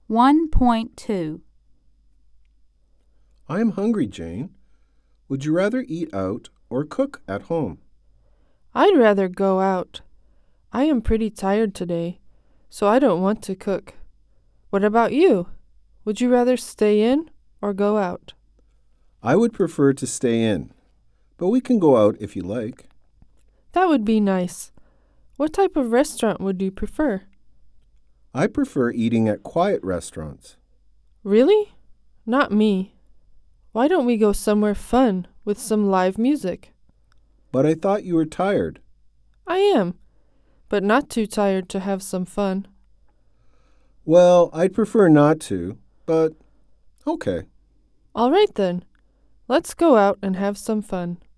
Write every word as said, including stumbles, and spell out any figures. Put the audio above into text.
one point two. I am hungry, Jane. Would you rather eat out or cook at home? I'd rather go out. I am pretty tired today, so I don't want to cook. What about you? Would you rather stay in or go out? I would prefer to stay in, but we can go out if you like. That would be nice. What type of restaurant would you prefer? I prefer eating at quiet restaurants. Really? Not me. Why don't we go somewhere fun with some live music? But I thought you were tired. I am, but not too tired to have some fun. Well, I'd prefer not to, but okay. All right then. Let's go out and have some fun.